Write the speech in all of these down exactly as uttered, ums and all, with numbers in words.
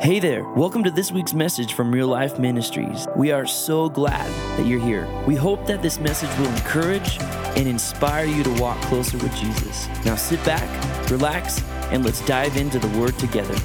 Hey there, welcome to this week's message from Real Life Ministries. We are so glad that you're here. We hope that this message will encourage and inspire you to walk closer with Jesus. Now sit back, relax, and let's dive into the Word together.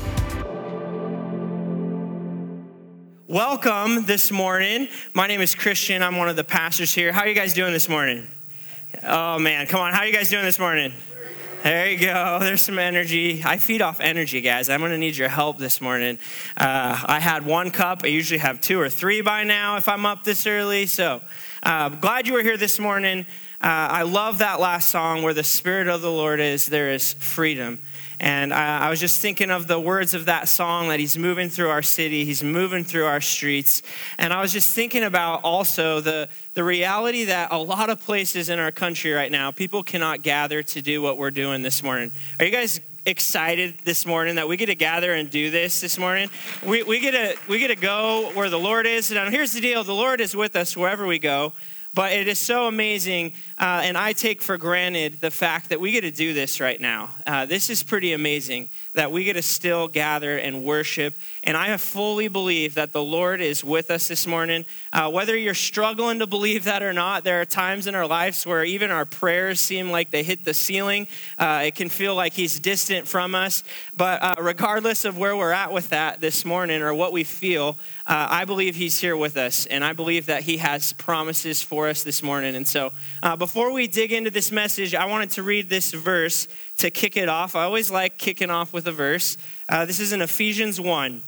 Welcome this morning. My name is Christian. I'm one of the pastors here. How are you guys doing this morning? Oh man, come on. How are you guys doing this morning? There you go. There's some energy. I feed off energy, guys. I'm going to need your help this morning. Uh, I had one cup. I usually have two or three by now if I'm up this early. So uh, glad you were here this morning. Uh, I love that last song, where the Spirit of the Lord is, there is freedom. And I, I was just thinking of the words of that song, that he's moving through our city, he's moving through our streets. And I was just thinking about also the, the reality that a lot of places in our country right now, people cannot gather to do what we're doing this morning. Are you guys excited this morning that we get to gather and do this this morning? We, we get to we get to go where the Lord is. And here's the deal, the Lord is with us wherever we go. But it is so amazing, uh, and I take for granted the fact that we get to do this right now. Uh, this is pretty amazing that we get to still gather and worship. And I fully believe that the Lord is with us this morning. Uh, whether you're struggling to believe that or not, there are times in our lives where even our prayers seem like they hit the ceiling. Uh, it can feel like he's distant from us. But uh, regardless of where we're at with that this morning or what we feel, uh, I believe he's here with us. And I believe that he has promises for us this morning. And so uh, before we dig into this message, I wanted to read this verse to kick it off. I always like kicking off with a verse. Uh, this is in Ephesians one.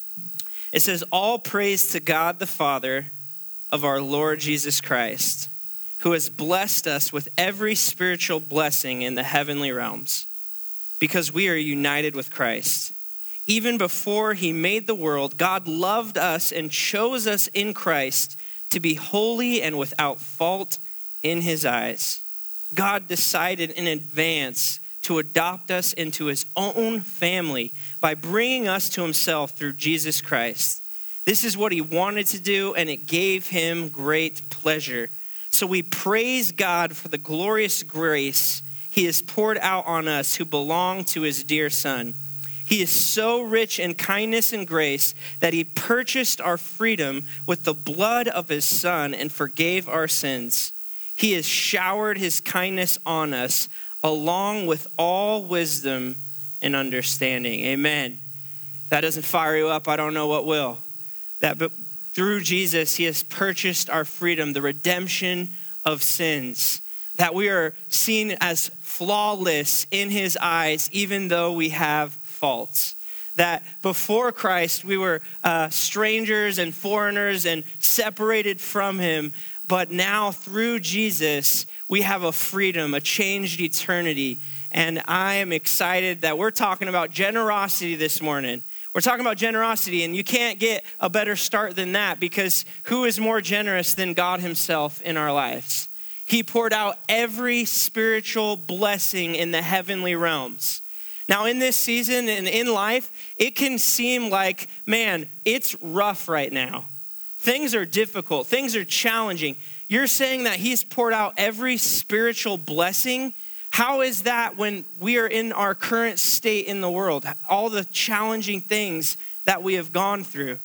It says, "All praise to God the Father of our Lord Jesus Christ, who has blessed us with every spiritual blessing in the heavenly realms, because we are united with Christ. Even before he made the world, God loved us and chose us in Christ to be holy and without fault in his eyes. God decided in advance to adopt us into his own family by bringing us to himself through Jesus Christ. This is what he wanted to do, and it gave him great pleasure. So we praise God for the glorious grace he has poured out on us who belong to his dear Son. He is so rich in kindness and grace that he purchased our freedom with the blood of his Son and forgave our sins. He has showered his kindness on us, along with all wisdom and understanding." Amen. If that doesn't fire you up, I don't know what will. That but through Jesus, he has purchased our freedom, the redemption of sins. That we are seen as flawless in his eyes, even though we have faults. That before Christ, we were uh, strangers and foreigners and separated from him. But now through Jesus, we have a freedom, a changed eternity. And I am excited that we're talking about generosity this morning. We're talking about generosity, and you can't get a better start than that, because who is more generous than God himself in our lives? He poured out every spiritual blessing in the heavenly realms. Now in this season and in life, it can seem like, man, it's rough right now. Things are difficult. Things are challenging. You're saying that he's poured out every spiritual blessing? How is that when we are in our current state in the world? All the challenging things that we have gone through.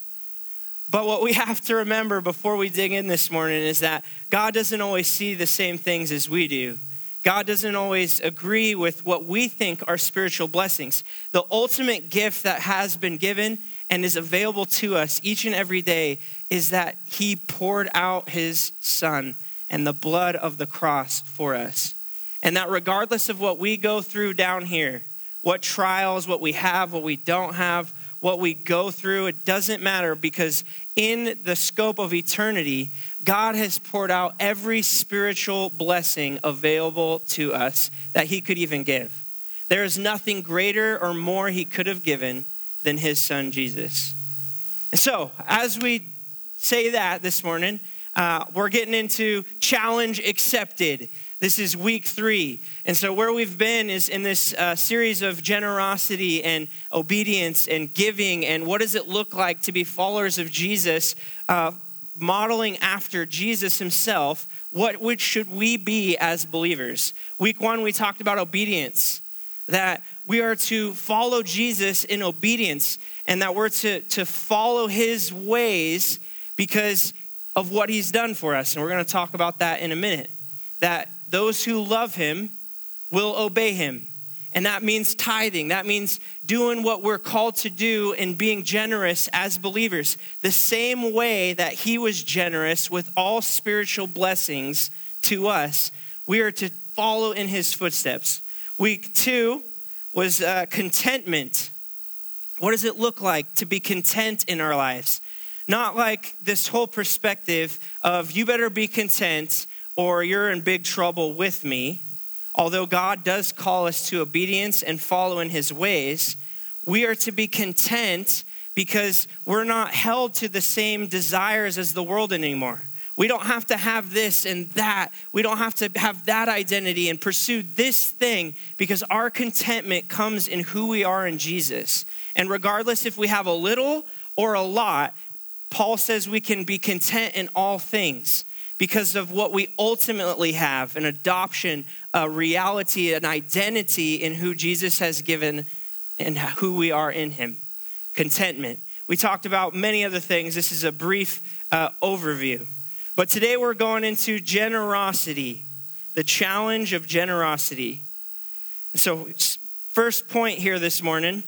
But what we have to remember before we dig in this morning is that God doesn't always see the same things as we do. God doesn't always agree with what we think are spiritual blessings. The ultimate gift that has been given and is available to us each and every day is that he poured out his Son and the blood of the cross for us. And that regardless of what we go through down here, what trials, what we have, what we don't have, what we go through, it doesn't matter, because in the scope of eternity, God has poured out every spiritual blessing available to us that he could even give. There is nothing greater or more he could have given than his Son, Jesus. And so, as we say that this morning, uh, we're getting into challenge accepted. This is week three. And so where we've been is in this uh, series of generosity and obedience and giving, and what does it look like to be followers of Jesus, uh, modeling after Jesus himself. What which should we be as believers? Week one, we talked about obedience. That we are to follow Jesus in obedience, and that we're to, to follow his ways because of what he's done for us. And we're going to talk about that in a minute. That those who love him will obey him. And that means tithing. That means doing what we're called to do and being generous as believers. The same way that he was generous with all spiritual blessings to us, we are to follow in his footsteps. Week two was uh, contentment. What does it look like to be content in our lives? Not like this whole perspective of you better be content or you're in big trouble with me. Although God does call us to obedience and follow in his ways, we are to be content because we're not held to the same desires as the world anymore. We don't have to have this and that. We don't have to have that identity and pursue this thing because our contentment comes in who we are in Jesus. And regardless if we have a little or a lot, Paul says we can be content in all things because of what we ultimately have, an adoption, a reality, an identity in who Jesus has given and who we are in him. Contentment. We talked about many other things. This is a brief uh, overview. But today we're going into generosity, the challenge of generosity. So first point here this morning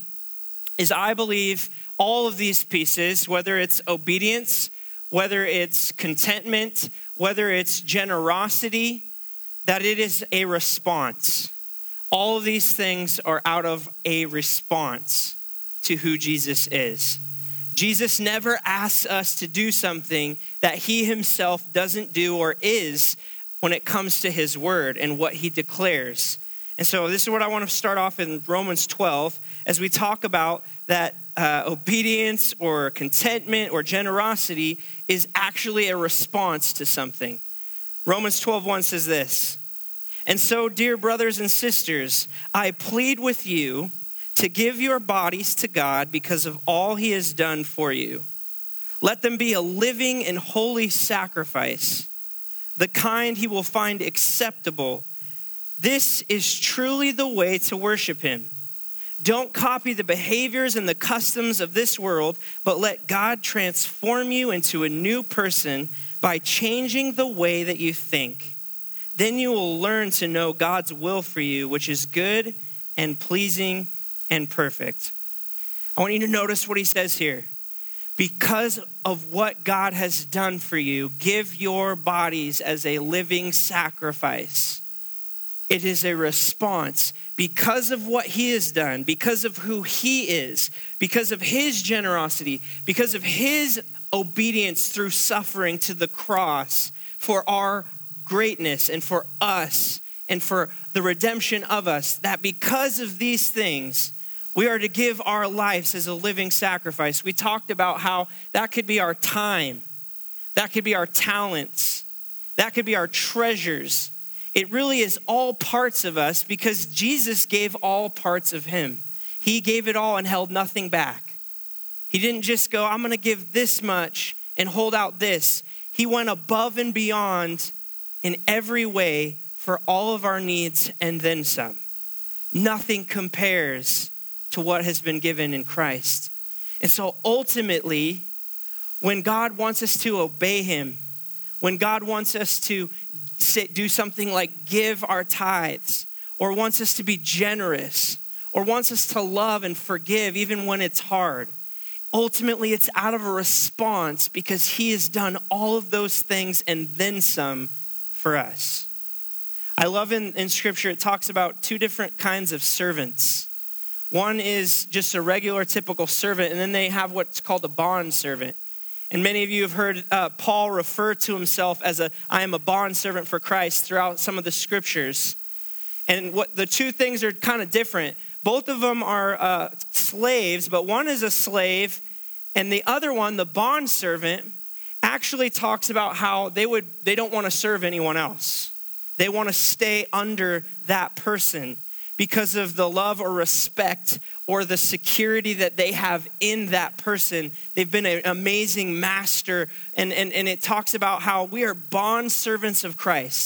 is I believe all of these pieces, whether it's obedience, whether it's contentment, whether it's generosity, that it is a response. All of these things are out of a response to who Jesus is. Jesus never asks us to do something that he himself doesn't do or is when it comes to his word and what he declares. And so this is what I want to start off in Romans twelve as we talk about that uh, obedience or contentment or generosity is actually a response to something. Romans twelve one says this, "And so, dear brothers and sisters, I plead with you to give your bodies to God because of all he has done for you. Let them be a living and holy sacrifice, the kind he will find acceptable. This is truly the way to worship him. Don't copy the behaviors and the customs of this world, but let God transform you into a new person by changing the way that you think. Then you will learn to know God's will for you, which is good and pleasing and perfect." I want you to notice what he says here. Because of what God has done for you, give your bodies as a living sacrifice. It is a response because of what he has done, because of who he is, because of his generosity, because of his obedience through suffering to the cross for our greatness and for us and for the redemption of us, that because of these things, we are to give our lives as a living sacrifice. We talked about how that could be our time, that could be our talents, that could be our treasures. It really is all parts of us because Jesus gave all parts of him. He gave it all and held nothing back. He didn't just go, I'm going to give this much and hold out this. He went above and beyond in every way for all of our needs and then some. Nothing compares to what has been given in Christ. And so ultimately, when God wants us to obey him, when God wants us to do something like give our tithes, or wants us to be generous, or wants us to love and forgive even when it's hard, ultimately it's out of a response because he has done all of those things and then some for us. I love in, in scripture, it talks about two different kinds of servants. One is just a regular, typical servant, and then they have what's called a bond servant. And many of you have heard uh, Paul refer to himself as a, I am a bond servant for Christ throughout some of the scriptures. And what the two things are kind of different. Both of them are uh, slaves, but one is a slave, and the other one, the bond servant, actually talks about how they would they don't want to serve anyone else. They want to stay under that person because of the love or respect or the security that they have in that person. They've been an amazing master. And, and, and it talks about how we are bond servants of Christ.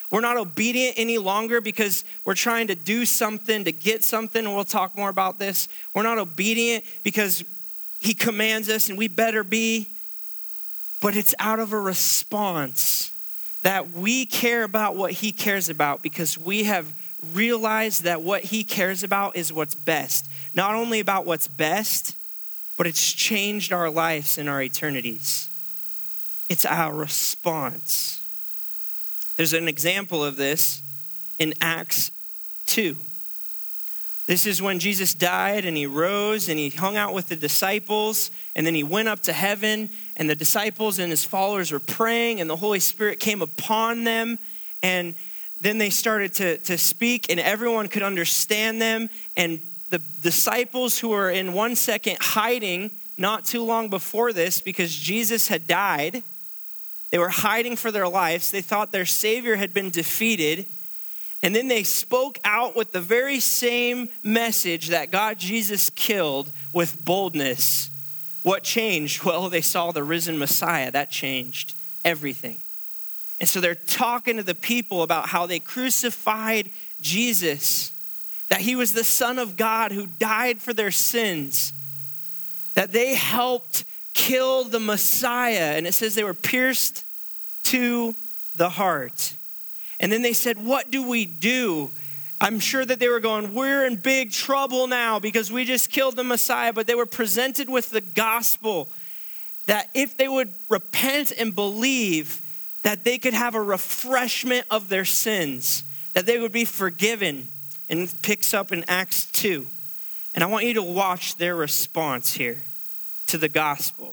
We're not obedient any longer because we're trying to do something to get something, and we'll talk more about this. We're not obedient because he commands us and we better be, but it's out of a response that we care about what he cares about because we have realized that what he cares about is what's best. Not only about what's best, but it's changed our lives and our eternities. It's our response. There's an example of this in Acts two. This is when Jesus died and he rose and he hung out with the disciples, and then he went up to heaven, and the disciples and his followers were praying, and the Holy Spirit came upon them, and then they started to, to speak, and everyone could understand them. And the disciples who were in one second hiding not too long before this because Jesus had died, they were hiding for their lives. They thought their Savior had been defeated. And then they spoke out with the very same message that God Jesus killed with boldness. What changed? Well, they saw the risen Messiah. That changed everything. And so they're talking to the people about how they crucified Jesus, that he was the Son of God who died for their sins, that they helped kill the Messiah. And it says they were pierced to the heart. And then they said, what do we do? I'm sure that they were going, we're in big trouble now because we just killed the Messiah. But they were presented with the gospel that if they would repent and believe, that they could have a refreshment of their sins, that they would be forgiven. And it picks up in Acts two. And I want you to watch their response here to the gospel.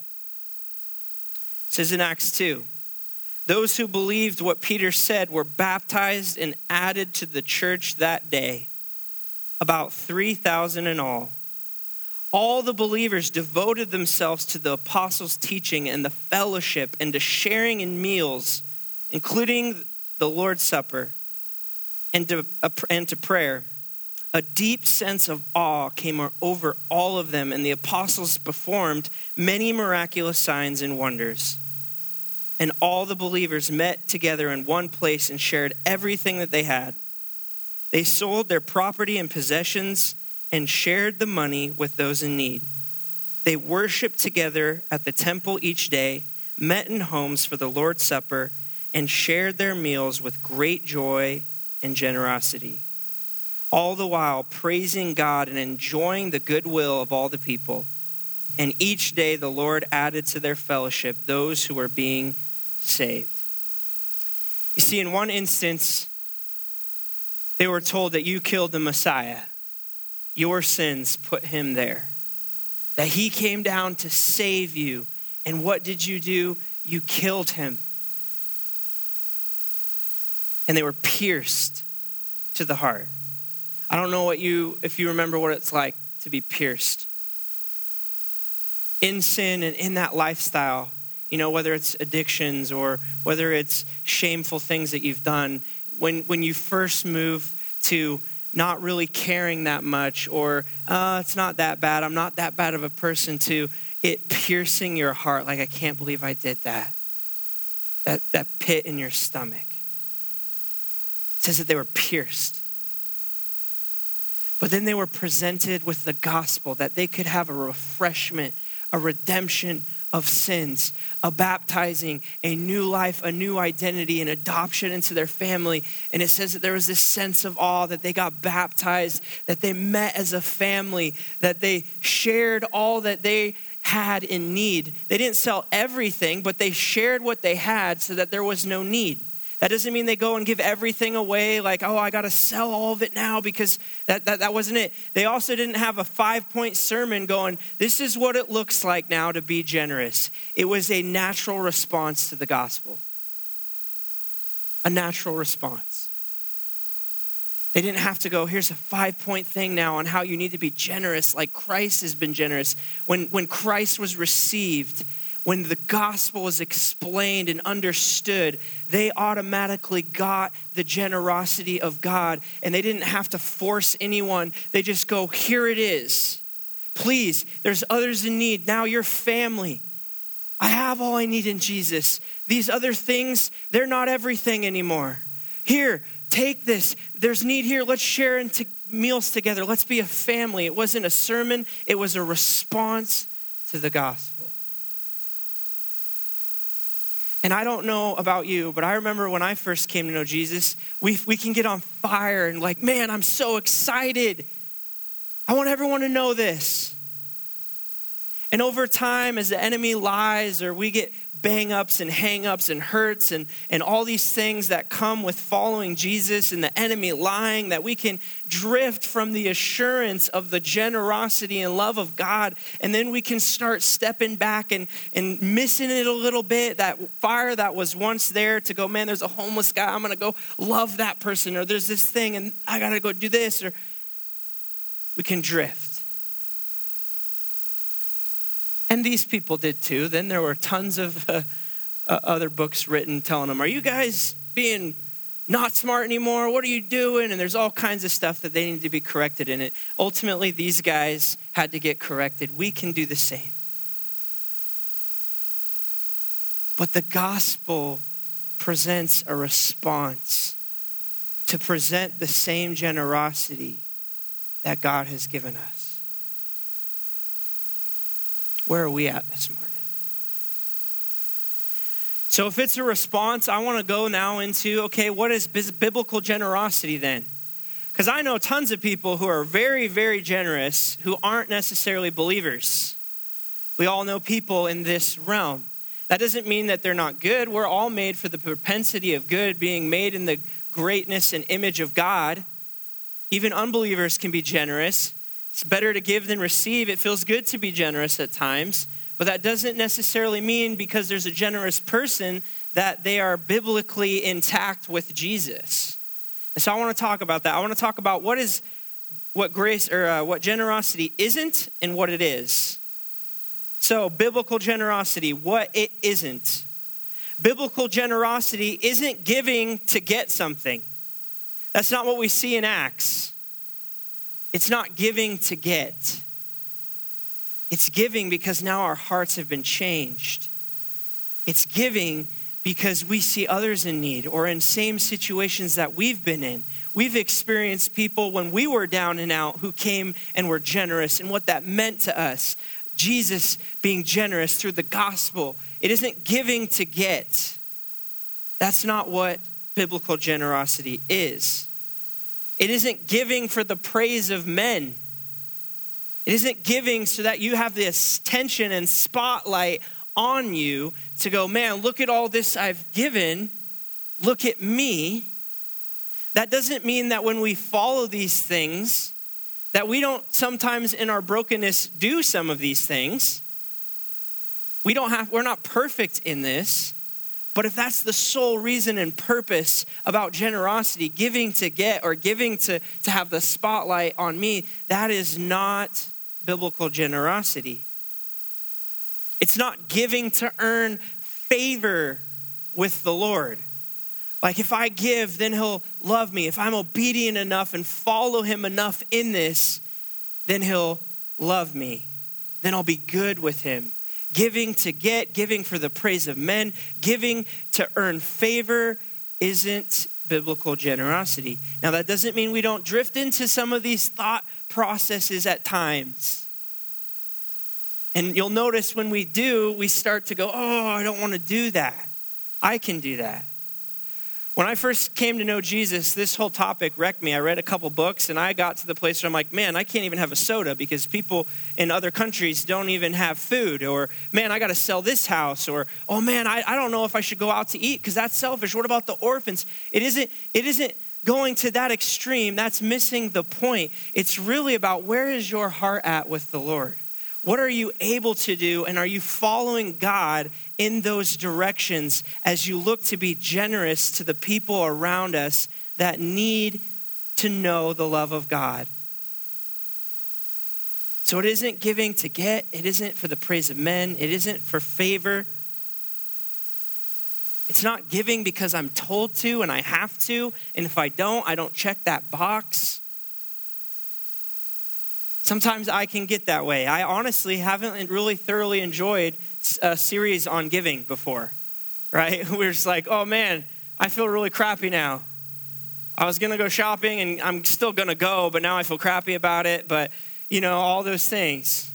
It says in Acts two, those who believed what Peter said were baptized and added to the church that day, about three thousand in all. All the believers devoted themselves to the apostles' teaching and the fellowship and to sharing in meals, including the Lord's Supper, and to, and to prayer. A deep sense of awe came over all of them, and the apostles performed many miraculous signs and wonders. And all the believers met together in one place and shared everything that they had. They sold their property and possessions and shared the money with those in need. They worshiped together at the temple each day, met in homes for the Lord's Supper, and shared their meals with great joy and generosity, all the while praising God and enjoying the goodwill of all the people. And each day the Lord added to their fellowship those who were being saved. You see, in one instance, they were told that you killed the Messiah. Your sins put him there. That he came down to save you. And what did you do? You killed him. And they were pierced to the heart. I don't know what you, if you remember what it's like to be pierced. In sin and in that lifestyle, you know, whether it's addictions or whether it's shameful things that you've done, when, when you first move to not really caring that much, or uh, it's not that bad, I'm not that bad of a person, to it piercing your heart, like I can't believe I did that. That, that pit in your stomach. It says that they were pierced. But then they were presented with the gospel, that they could have a refreshment, a redemption of sins, a baptizing, a new life, a new identity, an adoption into their family. And it says that there was this sense of awe, that they got baptized, that they met as a family, that they shared all that they had in need. They didn't sell everything, but they shared what they had so that there was no need. That doesn't mean they go and give everything away like, oh, I got to sell all of it now, because that, that, that wasn't it. They also didn't have a five-point sermon going, this is what it looks like now to be generous. It was a natural response to the gospel. A natural response. They didn't have to go, here's a five-point thing now on how you need to be generous like Christ has been generous. When, when Christ was received, when the gospel was explained and understood, they automatically got the generosity of God, and they didn't have to force anyone. They just go, here it is. Please, there's others in need. Now you're family. I have all I need in Jesus. These other things, they're not everything anymore. Here, take this. There's need here. Let's share into meals together. Let's be a family. It wasn't a sermon. It was a response to the gospel. And I don't know about you, but I remember when I first came to know Jesus, we, we can get on fire and like, man, I'm so excited. I want everyone to know this. And over time, as the enemy lies or we get bang-ups and hang-ups and hurts and, and all these things that come with following Jesus and the enemy lying, that we can drift from the assurance of the generosity and love of God. And then we can start stepping back and, and missing it a little bit, that fire that was once there to go, man, there's a homeless guy. I'm going to go love that person. Or there's this thing and I got to go do this. Or we can drift. And these people did too. Then there were tons of uh, uh, other books written telling them, are you guys being not smart anymore? What are you doing? And there's all kinds of stuff that they need to be corrected in it. Ultimately, these guys had to get corrected. We can do the same. But the gospel presents a response to present the same generosity that God has given us. Where are we at this morning? So if it's a response, I want to go now into, okay, what is biblical generosity then? Because I know tons of people who are very, very generous who aren't necessarily believers. We all know people in this realm. That doesn't mean that they're not good. We're all made for the propensity of good, being made in the greatness and image of God. Even unbelievers can be generous. It's better to give than receive. It feels good to be generous at times, but that doesn't necessarily mean because there's a generous person that they are biblically intact with Jesus. And so I want to talk about that. I want to talk about what is, what grace or uh, what generosity isn't and what it is. So biblical generosity, what it isn't. Biblical generosity isn't giving to get something. That's not what we see in Acts. It's not giving to get. It's giving because now our hearts have been changed. It's giving because we see others in need or in same situations that we've been in. We've experienced people when we were down and out who came and were generous and what that meant to us. Jesus being generous through the gospel. It isn't giving to get. That's not what biblical generosity is. It isn't giving for the praise of men. It isn't giving so that you have this attention and spotlight on you to go, man, look at all this I've given. Look at me. That doesn't mean that when we follow these things, that we don't sometimes in our brokenness do some of these things. We don't have, we're not perfect in this. But if that's the sole reason and purpose about generosity, giving to get or giving to, to have the spotlight on me, that is not biblical generosity. It's not giving to earn favor with the Lord. Like if I give, then he'll love me. If I'm obedient enough and follow him enough in this, then he'll love me. Then I'll be good with him. Giving to get, giving for the praise of men, giving to earn favor isn't biblical generosity. Now that doesn't mean we don't drift into some of these thought processes at times. And you'll notice when we do, we start to go, oh, I don't want to do that. I can do that. When I first came to know Jesus, this whole topic wrecked me. I read a couple books and I got to the place where I'm like, man, I can't even have a soda because people in other countries don't even have food. Or, man, I got to sell this house. Or, oh, man, I, I don't know if I should go out to eat because that's selfish. What about the orphans? It isn't, it isn't going to that extreme. That's missing the point. It's really about where is your heart at with the Lord? What are you able to do? And are you following God in those directions as you look to be generous to the people around us that need to know the love of God? So it isn't giving to get. It isn't for the praise of men. It isn't for favor. It's not giving because I'm told to and I have to. And if I don't, I don't check that box. Sometimes I can get that way. I honestly haven't really thoroughly enjoyed a series on giving before, right? We're just like, oh man, I feel really crappy now. I was going to go shopping and I'm still going to go, but now I feel crappy about it. But, you know, all those things.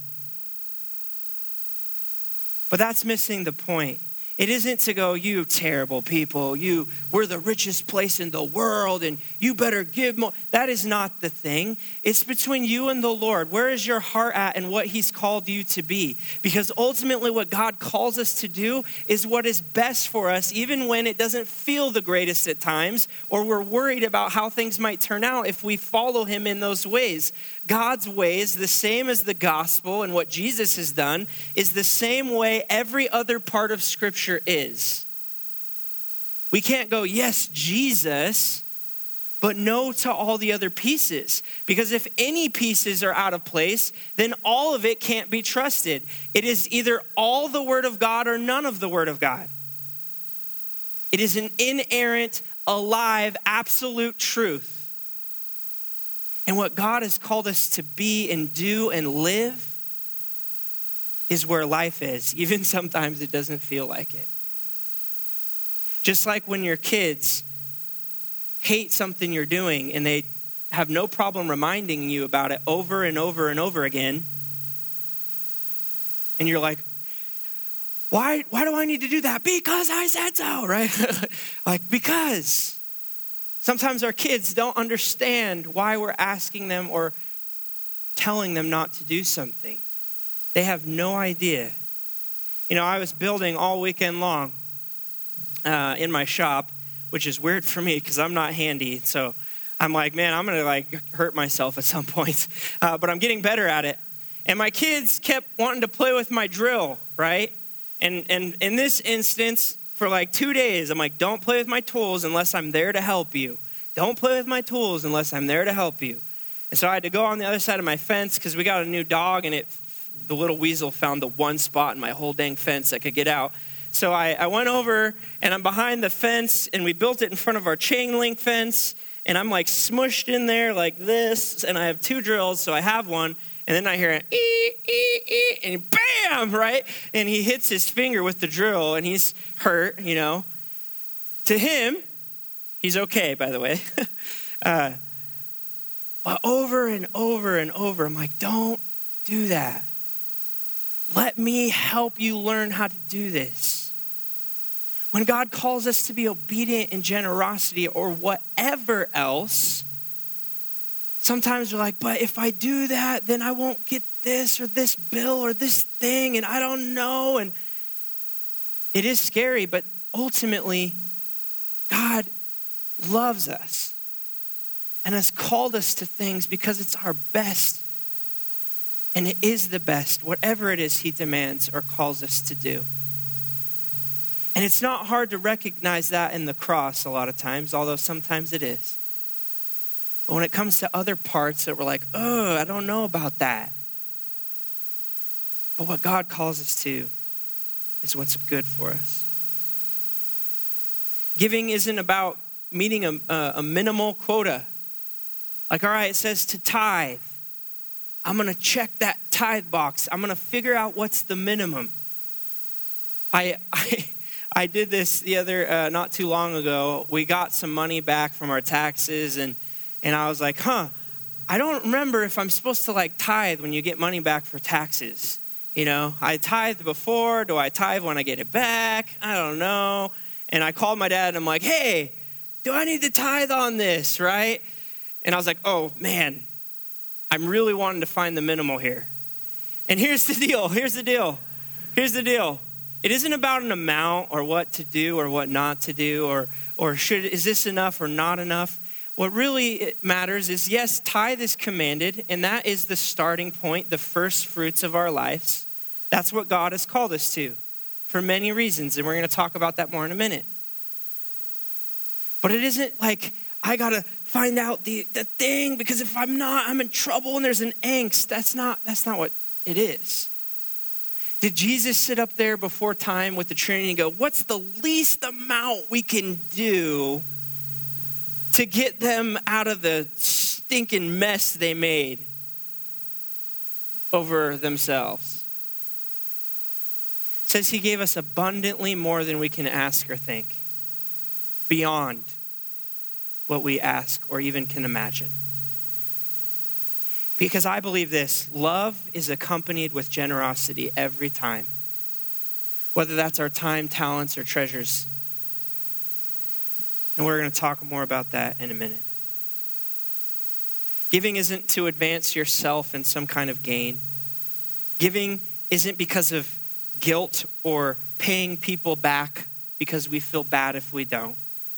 But that's missing the point. It isn't to go, you terrible people, you, we're the richest place in the world and you better give more. That is not the thing. It's between you and the Lord. Where is your heart at and what he's called you to be? Because ultimately what God calls us to do is what is best for us, even when it doesn't feel the greatest at times, or we're worried about how things might turn out if we follow him in those ways. God's ways, the same as the gospel and what Jesus has done, is the same way every other part of Scripture is. We can't go, yes, Jesus, but no to all the other pieces. Because if any pieces are out of place, then all of it can't be trusted. It is either all the Word of God or none of the Word of God. It is an inerrant, alive, absolute truth. And what God has called us to be and do and live is where life is. Even sometimes it doesn't feel like it. Just like when your kids hate something you're doing and they have no problem reminding you about it over and over and over again. And you're like, why, why do I need to do that? Because I said so, right? Like, because. Sometimes our kids don't understand why we're asking them or telling them not to do something. They have no idea. You know, I was building all weekend long uh, in my shop, which is weird for me because I'm not handy. So I'm like, man, I'm going to like hurt myself at some point. Uh, but I'm getting better at it. And my kids kept wanting to play with my drill, right? And, and in this instance, for like two days, I'm like, don't play with my tools unless I'm there to help you. Don't play with my tools unless I'm there to help you. And so I had to go on the other side of my fence because we got a new dog and it, the little weasel found the one spot in my whole dang fence that could get out. So I, I went over and I'm behind the fence and we built it in front of our chain link fence. And I'm like smushed in there like this. And I have two drills, so I have one. And then I hear an ee, ee, ee, and bam, right? And he hits his finger with the drill and he's hurt, you know. To him, he's okay, by the way. uh, but over and over and over, I'm like, don't do that. Let me help you learn how to do this. When God calls us to be obedient in generosity or whatever else, sometimes we're like, but if I do that, then I won't get this or this bill or this thing, and I don't know. And it is scary, but ultimately, God loves us and has called us to things because it's our best. And it is the best, whatever it is he demands or calls us to do. And it's not hard to recognize that in the cross a lot of times, although sometimes it is. But when it comes to other parts that we're like, oh, I don't know about that. But what God calls us to is what's good for us. Giving isn't about meeting a, a, a minimal quota. Like, all right, it says to tithe. I'm going to check that tithe box. I'm going to figure out what's the minimum. I I, I did this the other, uh, not too long ago. We got some money back from our taxes and And I was like, huh, I don't remember if I'm supposed to like tithe when you get money back for taxes. You know, I tithed before. Do I tithe when I get it back? I don't know. And I called my dad and I'm like, hey, do I need to tithe on this, right? And I was like, oh man, I'm really wanting to find the minimal here. And here's the deal, here's the deal, here's the deal. It isn't about an amount or what to do or what not to do or, or should, is this enough or not enough? What really matters is, yes, tithe is commanded, and that is the starting point, the first fruits of our lives. That's what God has called us to for many reasons, and we're going to talk about that more in a minute. But it isn't like, I got to find out the, the thing, because if I'm not, I'm in trouble and there's an angst. That's not, that's not what it is. Did Jesus sit up there before time with the Trinity and go, what's the least amount we can do to get them out of the stinking mess they made over themselves? It says he gave us abundantly more than we can ask or think. Beyond. what we ask or even can imagine. Because I believe this, love is accompanied with generosity every time, whether that's our time, talents, or treasures. And we're going to talk more about that in a minute. Giving isn't to advance yourself in some kind of gain. Giving isn't because of guilt or paying people back because we feel bad if we don't.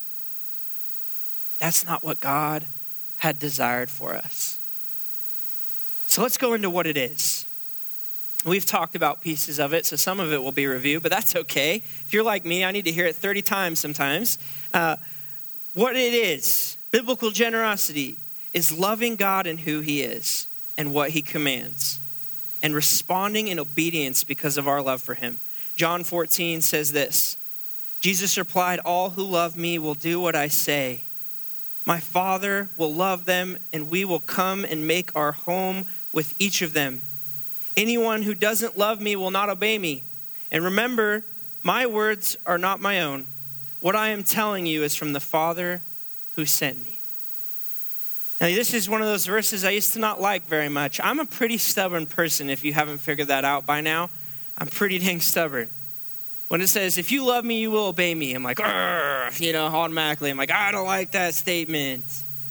That's not what God had desired for us. So let's go into what it is. We've talked about pieces of it, so some of it will be review, but that's okay. If you're like me, I need to hear it thirty times sometimes. Uh, what it is, biblical generosity, is loving God and who he is and what he commands and responding in obedience because of our love for him. John fourteen says this, Jesus replied, all who love me will do what I say. My Father will love them and we will come and make our home with each of them. Anyone who doesn't love me will not obey me. And remember, my words are not my own. What I am telling you is from the Father who sent me. Now, this is one of those verses I used to not like very much. I'm a pretty stubborn person, if you haven't figured that out by now. I'm pretty dang stubborn. When it says, if you love me, you will obey me, I'm like, you know, automatically. I'm like, I don't like that statement.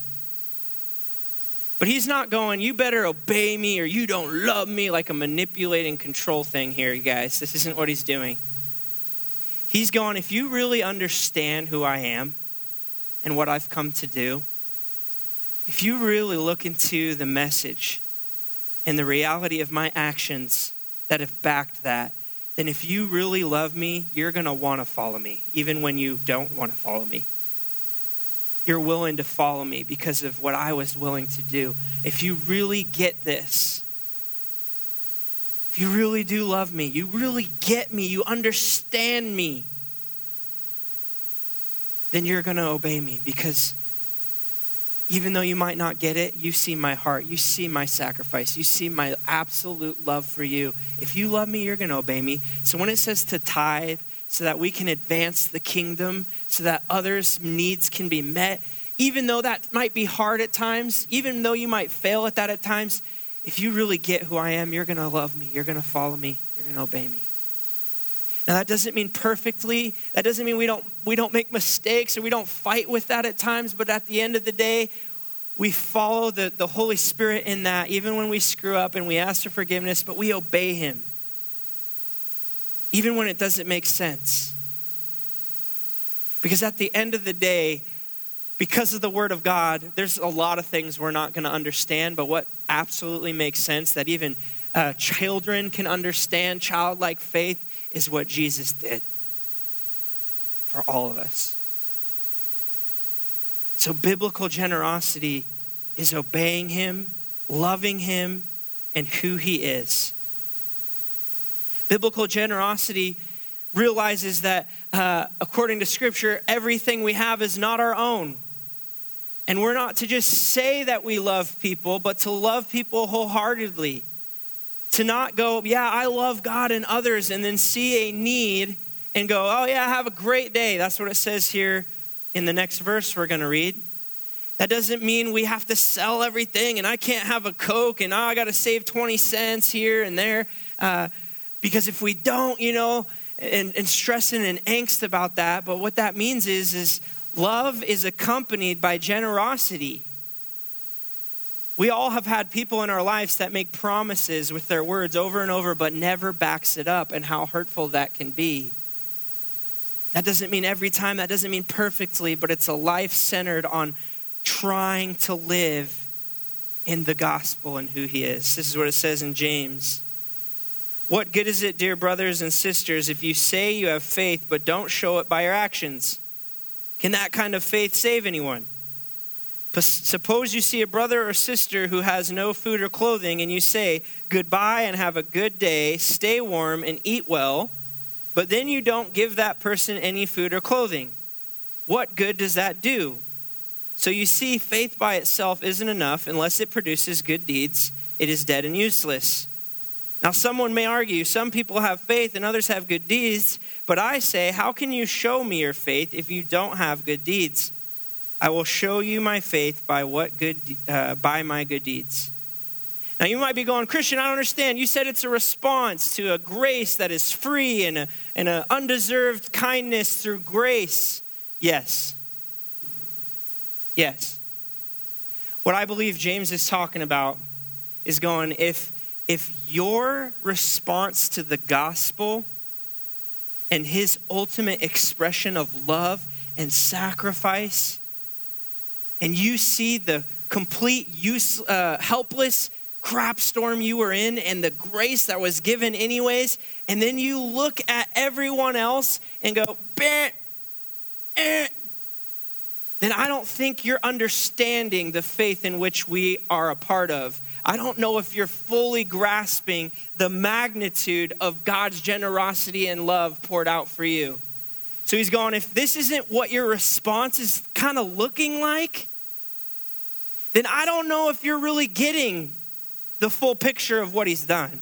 But he's not going, you better obey me or you don't love me, like a manipulating control thing here, you guys. This isn't what he's doing. He's going, if you really understand who I am and what I've come to do, if you really look into the message and the reality of my actions that have backed that, then if you really love me, you're going to want to follow me, even when you don't want to follow me. You're willing to follow me because of what I was willing to do. If you really get this, if you really do love me, you really get me, you understand me, then you're going to obey me because even though you might not get it, you see my heart, you see my sacrifice, you see my absolute love for you. If you love me, you're going to obey me. So when it says to tithe, so that we can advance the kingdom, so that others' needs can be met, even though that might be hard at times, even though you might fail at that at times, if you really get who I am, you're going to love me, you're going to follow me, you're going to obey me. Now that doesn't mean perfectly, that doesn't mean we don't we don't make mistakes or we don't fight with that at times, but at the end of the day, we follow the, the Holy Spirit in that, even when we screw up and we ask for forgiveness, but we obey him. Even when it doesn't make sense. Because at the end of the day, because of the word of God, there's a lot of things we're not going to understand, but what absolutely makes sense that even uh, children can understand, childlike faith, is what Jesus did for all of us. So biblical generosity is obeying him, loving him, and who he is. Biblical generosity realizes that, uh, according to Scripture, everything we have is not our own. And we're not to just say that we love people, but to love people wholeheartedly. To not go, yeah, I love God and others, and then see a need and go, oh yeah, have a great day. That's what it says here in the next verse we're going to read. That doesn't mean we have to sell everything, and I can't have a Coke, and oh, I got to save twenty cents here and there. Uh, Because if we don't, you know, and, and stressing and angst about that, but what that means is, is love is accompanied by generosity. We all have had people in our lives that make promises with their words over and over, but never backs it up, and how hurtful that can be. That doesn't mean every time, that doesn't mean perfectly, but it's a life centered on trying to live in the gospel and who he is. This is what it says in James. What good is it, dear brothers and sisters, if you say you have faith, but don't show it by your actions? Can that kind of faith save anyone? Suppose you see a brother or sister who has no food or clothing, and you say, goodbye and have a good day, stay warm and eat well, but then you don't give that person any food or clothing. What good does that do? So you see, faith by itself isn't enough. Unless it produces good deeds, it is dead and useless. Now, someone may argue, some people have faith and others have good deeds, but I say, how can you show me your faith if you don't have good deeds? I will show you my faith by what good uh, by my good deeds. Now you might be going, Christian, I don't understand. You said it's a response to a grace that is free and a, and an undeserved kindness through grace. Yes. Yes. What I believe James is talking about is going, if, if your response to the gospel and his ultimate expression of love and sacrifice, and you see the complete use, uh, helpless crap storm you were in and the grace that was given anyways, and then you look at everyone else and go, bah, eh, then I don't think you're understanding the faith in which we are a part of. I don't know if you're fully grasping the magnitude of God's generosity and love poured out for you. So he's going, if this isn't what your response is kind of looking like, then I don't know if you're really getting the full picture of what he's done.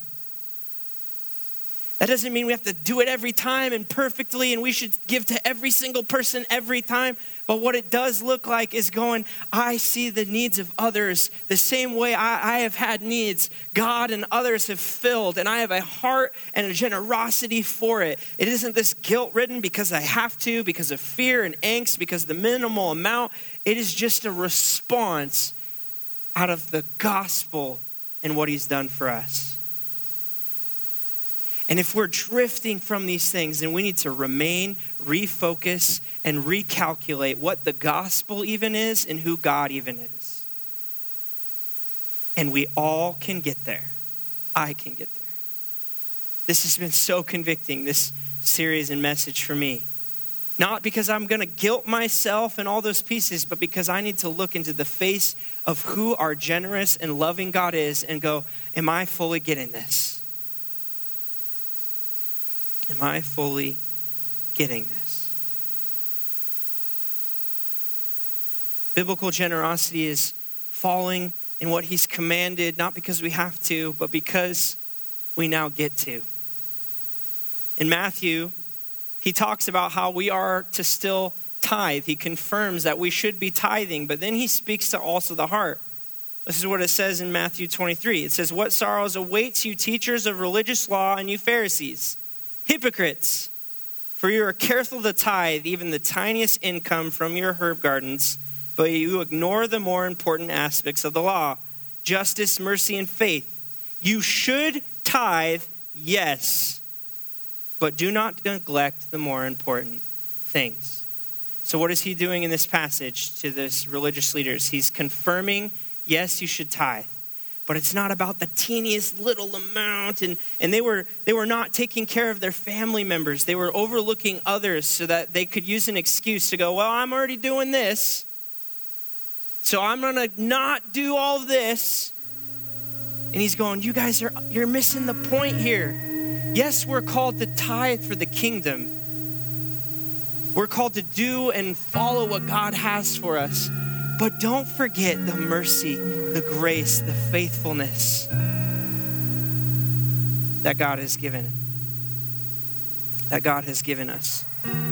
That doesn't mean we have to do it every time and perfectly, and we should give to every single person every time. But what it does look like is going, I see the needs of others the same way I, I have had needs. God and others have filled, and I have a heart and a generosity for it. It isn't this guilt-ridden because I have to, because of fear and angst, because of the minimal amount. It is just a response out of the gospel and what he's done for us. And if we're drifting from these things, then we need to remain, refocus, and recalculate what the gospel even is and who God even is. And we all can get there. I can get there. This has been so convicting, this series and message for me. Not because I'm going to guilt myself and all those pieces, but because I need to look into the face of who our generous and loving God is and go, am I fully getting this? Am I fully getting this? Biblical generosity is following in what he's commanded, not because we have to, but because we now get to. In Matthew, he talks about how we are to still tithe. He confirms that we should be tithing, but then he speaks to also the heart. This is what it says in Matthew twenty-three. It says, what sorrows awaits you, teachers of religious law, and you Pharisees, hypocrites, for you are careful to tithe even the tiniest income from your herb gardens, but you ignore the more important aspects of the law, justice, mercy, and faith. You should tithe, yes, but do not neglect the more important things. So what is he doing in this passage to this religious leaders? He's confirming, yes, you should tithe. But it's not about the teeniest little amount. And, and they were they were not taking care of their family members. They were overlooking others so that they could use an excuse to go, well, I'm already doing this, so I'm going to not do all of this. And he's going, you guys are, you're missing the point here. Yes, we're called to tithe for the kingdom. We're called to do and follow what God has for us. But don't forget the mercy, the grace, the faithfulness that God has given, that God has given us.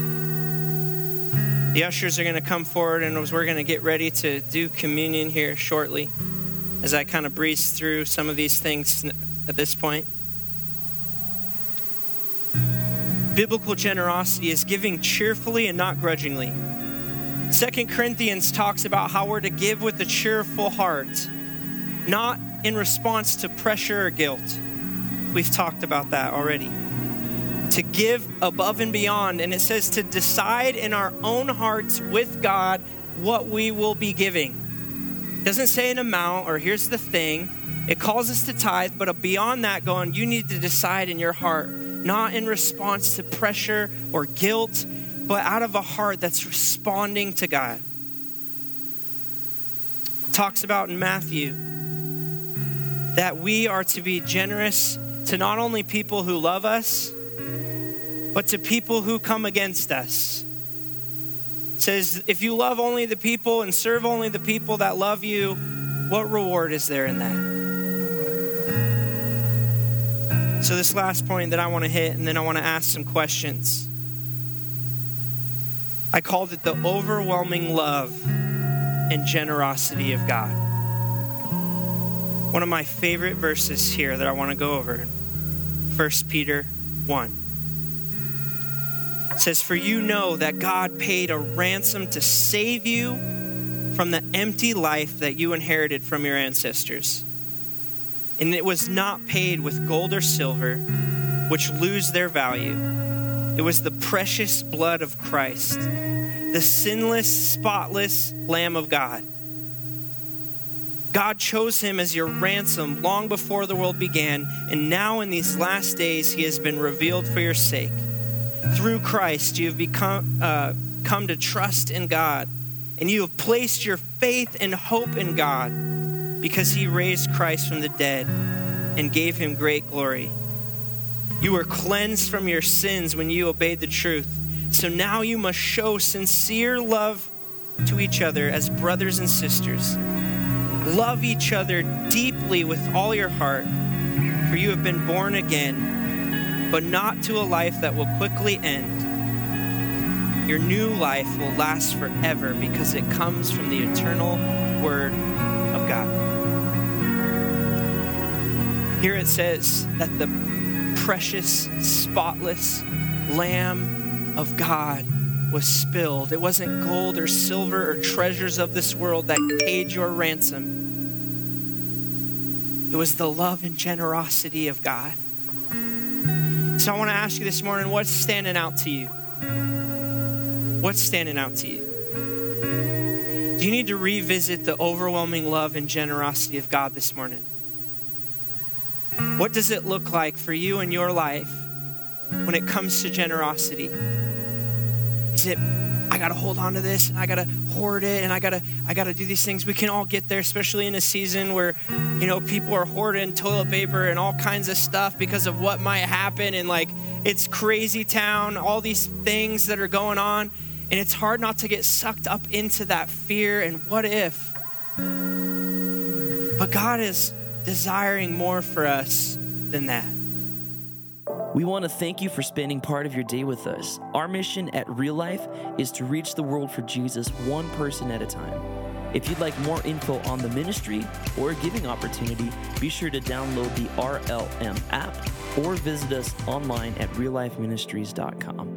The ushers are going to come forward, and as we're going to get ready to do communion here shortly, as I kind of breeze through some of these things at this point. Biblical generosity is giving cheerfully and not grudgingly. Second Corinthians talks about how we're to give with a cheerful heart, not in response to pressure or guilt. We've talked about that already. To give above and beyond, and it says to decide in our own hearts with God what we will be giving. It doesn't say an amount or here's the thing. It calls us to tithe, but beyond that going, you need to decide in your heart, not in response to pressure or guilt, but out of a heart that's responding to God. It talks about in Matthew that we are to be generous to not only people who love us, but to people who come against us. It says, if you love only the people and serve only the people that love you, what reward is there in that? So this last point that I want to hit, and then I want to ask some questions. I called it the overwhelming love and generosity of God. One of my favorite verses here that I want to go over, First Peter one. It says, "For you know that God paid a ransom to save you from the empty life that you inherited from your ancestors. And it was not paid with gold or silver, which lose their value. It was the precious blood of Christ, the sinless, spotless Lamb of God. God chose him as your ransom long before the world began, and now in these last days he has been revealed for your sake. Through Christ you have become uh, come to trust in God, and you have placed your faith and hope in God because he raised Christ from the dead and gave him great glory. You were cleansed from your sins when you obeyed the truth. So now you must show sincere love to each other as brothers and sisters. Love each other deeply with all your heart, for you have been born again, but not to a life that will quickly end. Your new life will last forever because it comes from the eternal Word of God." Here it says that the precious, spotless Lamb of God was spilled. It wasn't gold or silver or treasures of this world that paid your ransom. It was the love and generosity of God. So I want to ask you this morning, what's standing out to you? What's standing out to you? Do you need to revisit the overwhelming love and generosity of God this morning? What does it look like for you in your life when it comes to generosity? Is it, I got to hold on to this and I got to hoard it and I got to I got to do these things? We can all get there, especially in a season where, you know, people are hoarding toilet paper and all kinds of stuff because of what might happen. And like, it's crazy town, all these things that are going on. And it's hard not to get sucked up into that fear and what if. But God is desiring more for us than that. We want to thank you for spending part of your day with us. Our mission at Real Life is to reach the world for Jesus one person at a time. If you'd like more info on the ministry or a giving opportunity, be sure to download the R L M app or visit us online at real life ministries dot com.